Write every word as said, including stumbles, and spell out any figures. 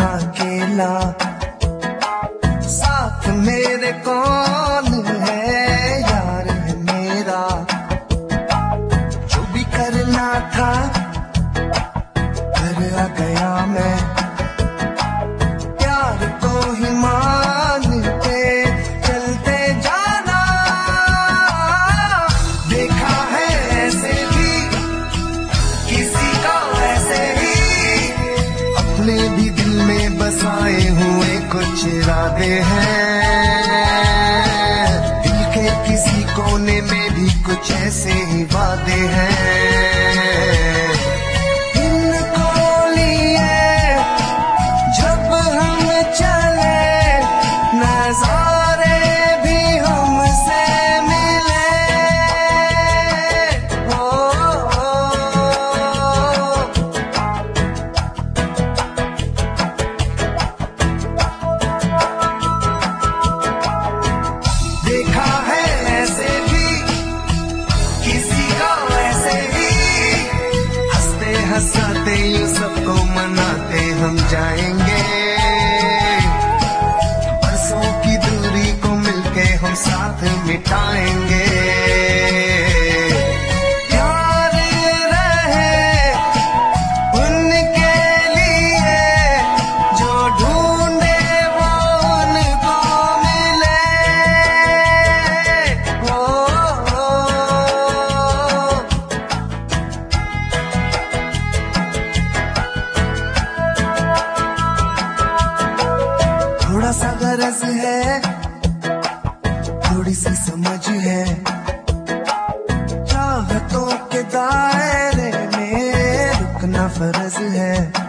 यहाँ अकेला, साथ मेरे कौन है, यार है मेरा। जो भी करना था कर आ गया मैं, प्यार को ही मानते चलते जाना। देखा है ऐसे भी किसी का ऐसे ही, अपने भी दिल में बसाए हुए कुछ इरादे हैं। दिल के किसी कोने में भी कुछ ऐसे ही वादे हैं। इनको लिए जब हम चले, नजारे भी हमसे मिले। ओ, ओ, ओ, देखा है ऐसे भी किसी का ऐसे ही, हंसते हंसाते यूं सबको मनाते हम जाएंगे। बरसों की दूरी को मिलके हम साथ मिटाएंगे। प्यार रहे उनके लिए जो ढूंढे वो उनको मिले। ओ, ओ, थोड़ा सा गरज है, थोड़ी सी समझ है, चाहतों के दायरे में रुकना फर्ज है।